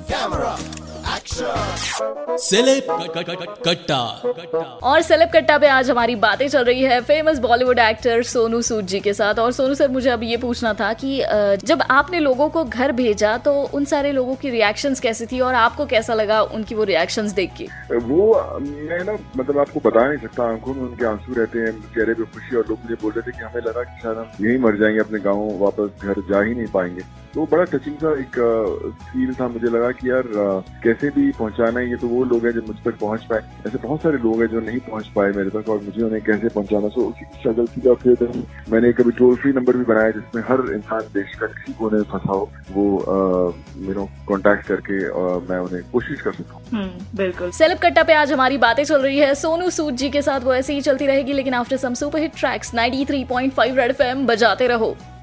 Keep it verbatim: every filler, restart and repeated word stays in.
Celeb कट्टा। और celeb कट्टा पे आज हमारी बातें चल रही है फेमस बॉलीवुड एक्टर सोनू सूद जी के साथ। और सोनू सर, मुझे अब ये पूछना था कि जब आपने लोगों को घर भेजा तो उन सारे लोगों की रिएक्शंस कैसी थी और आपको कैसा लगा उनकी वो रिएक्शंस देख के? वो मैं ना मतलब आपको बता नहीं सकता, आंखों में उनके आंसू रहते हैं, चेहरे पे खुशी, और लोग मुझे बोल रहे थे कि हमें लगा कि शायद हम यहीं मर जाएंगे, अपने गाँव वापस घर जा ही नहीं पाएंगे। तो बड़ा टचिंग सा एक फील था। मुझे लगा कि यार कैसे भी पहुंचाना है, ये तो वो लोग हैं जो मुझ तक पहुंच पाए, ऐसे बहुत सारे लोग हैं जो नहीं पहुंच पाए मेरे तक, और मुझे उन्हें कैसे पहुंचाना। सो उसी स्ट्रगल की फिर मैंने कभी टोल फ्री नंबर भी बनाया जिसमें हर इंसान देश का किसी कोने में फंसा हो वो यू नो कॉन्टैक्ट करके और मैं उन्हें कोशिश कर सकता हूँ। बिल्कुल। सेलेब कट्टा पे आज हमारी बातें चल रही है सोनू सूद जी के साथ। वो ऐसे ही चलती रहेगी, लेकिन after some super hit tracks ninety three point five red FM बजाते रहो।